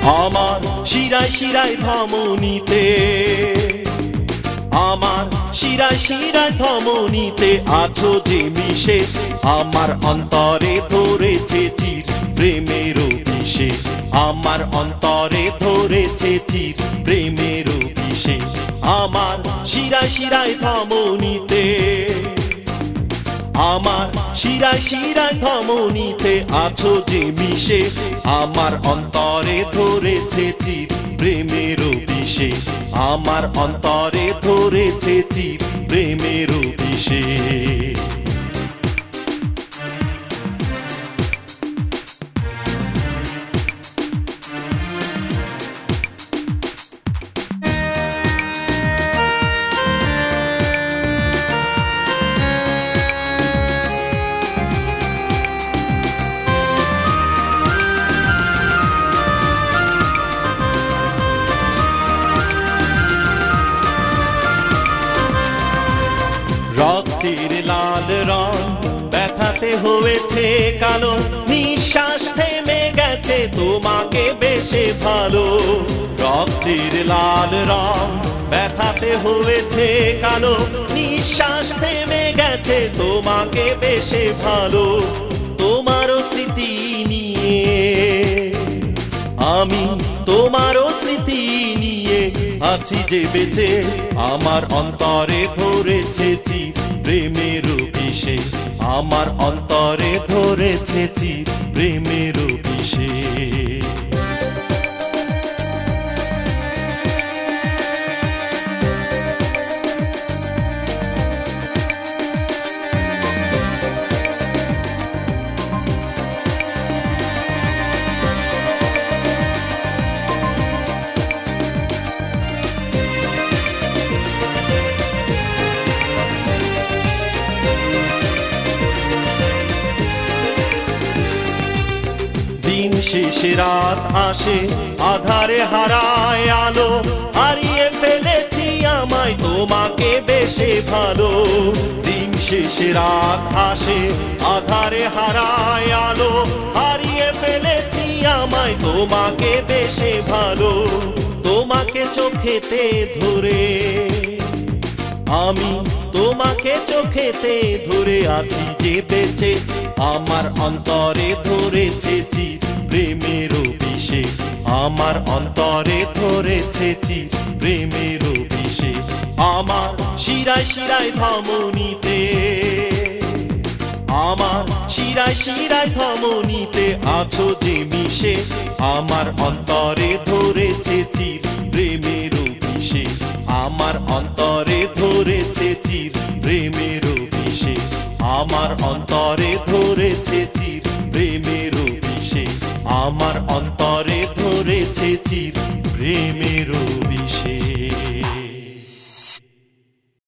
আমার শিরায় শিরায় ধমনীতে, আমার শিরায় শিরায় ধমনীতে আছো যে মিশে, আমার অন্তরে ধরেছে চির প্রেমের বিষে, আমার অন্তরে ধরেছে চির প্রেমের বিষে। আমার শিরায় শিরায় ধমনীতে, আমার শিরায় শিরায় ধমনীতে আছো যে মিশে, আমার অন্তরে ধরেছে চির প্রেমের বিষে, আমার অন্তরে ধরেছে চির প্রেমের বিষে। রক্তের লাল রং ব্যথাতে হয়েছে কালো, নিঃশ্বাস থেমে গেছে তোমাকে বেশে ভালো। রক্তের লাল রং ব্যথাতে হয়েছে কালো, নিঃশ্বাস থেমে গেছে তোমাকে বেশে ভালো। তোমারও স্মৃতি নিয়ে আমি, তোমারও স্মৃতি নিয়ে আছি যে বেঁচে, আমার অন্তরে ধরেছে চির প্রেমের বিষে, আমার অন্তরে ধরেছে চির প্রেমের বিষে। দিন শেষে রাত আসে, আধারে হারায় আলো, হারিয়ে ফেলেছি আমায় তোমাকে বেশে ভালো। দিন শেষে রাত আসে, আধারে হারায় আলো, হারিয়ে ফেলেছি আমায় তোমাকে বেশে ভালো। তোমাকে চোখেতে ধরে আমি, তোমাকে চোখেতে ধরে আছি যে বেঁচে, আমার অন্তরে ধরেছে চির প্রেমের বিষে, আমার অন্তরে ধরেছে চির প্রেমের বিষে। আমার শিরায় শিরায় ধমনীতে, আমার শিরায় শিরায় ধমনীতে আছো যে মিশে, আমার অন্তরে ধরেছে চির প্রেমের বিষে, আমার অন্তরে ধরেছে চির প্রেমের বিষে, আমার অন্তরে ধরেছে চির প্রেমের বিষে, আমার অন্তরে ধরেছে চির প্রেমের